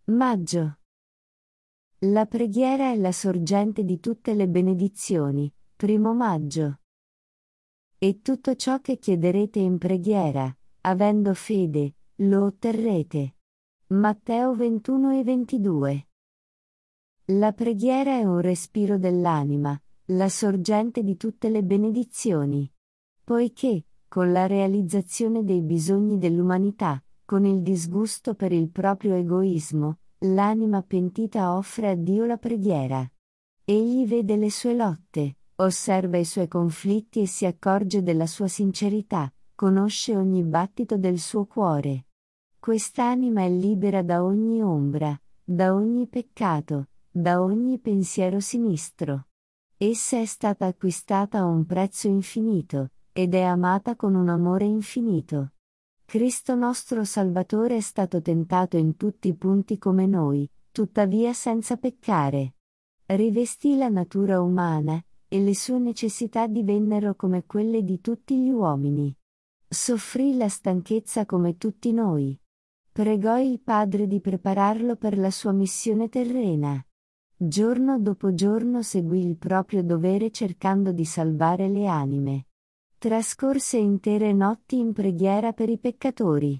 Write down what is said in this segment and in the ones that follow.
Maggio. La preghiera è la sorgente di tutte le benedizioni. 1 maggio. E tutto ciò che chiederete in preghiera, avendo fede, lo otterrete. Matteo 21:22. La preghiera è un respiro dell'anima, la sorgente di tutte le benedizioni. Poiché, con la realizzazione dei bisogni dell'umanità, con il disgusto per il proprio egoismo, l'anima pentita offre a Dio la preghiera. Egli vede le sue lotte, osserva i suoi conflitti e si accorge della sua sincerità, conosce ogni battito del suo cuore. Quest'anima è libera da ogni ombra, da ogni peccato, da ogni pensiero sinistro. Essa è stata acquistata a un prezzo infinito, ed è amata con un amore infinito. Cristo nostro Salvatore è stato tentato in tutti i punti come noi, tuttavia senza peccare. Rivestì la natura umana, e le sue necessità divennero come quelle di tutti gli uomini. Soffrì la stanchezza come tutti noi. Pregò il Padre di prepararlo per la sua missione terrena. Giorno dopo giorno seguì il proprio dovere cercando di salvare le anime. Trascorse intere notti in preghiera per i peccatori.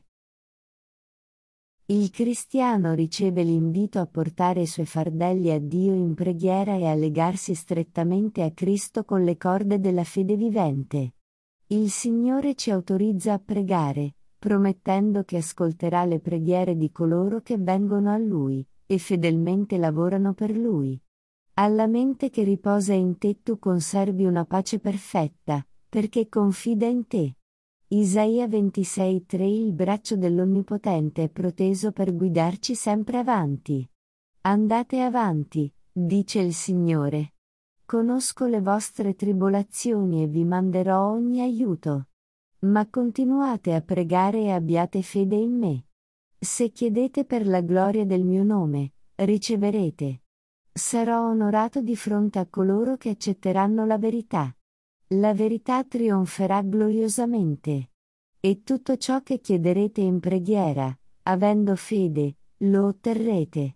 Il cristiano riceve l'invito a portare i suoi fardelli a Dio in preghiera e a legarsi strettamente a Cristo con le corde della fede vivente. Il Signore ci autorizza a pregare, promettendo che ascolterà le preghiere di coloro che vengono a Lui, e fedelmente lavorano per Lui. Alla mente che riposa in te tu conservi una pace perfetta, perché confida in te. Isaia 26:3. Il braccio dell'Onnipotente è proteso per guidarci sempre avanti. Andate avanti, dice il Signore. Conosco le vostre tribolazioni e vi manderò ogni aiuto. Ma continuate a pregare e abbiate fede in me. Se chiedete per la gloria del mio nome, riceverete. Sarò onorato di fronte a coloro che accetteranno la verità. La verità trionferà gloriosamente. E tutto ciò che chiederete in preghiera, avendo fede, lo otterrete.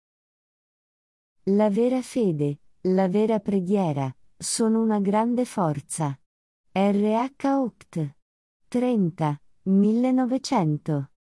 La vera fede, la vera preghiera, sono una grande forza. R. H. Oct. 30, 1900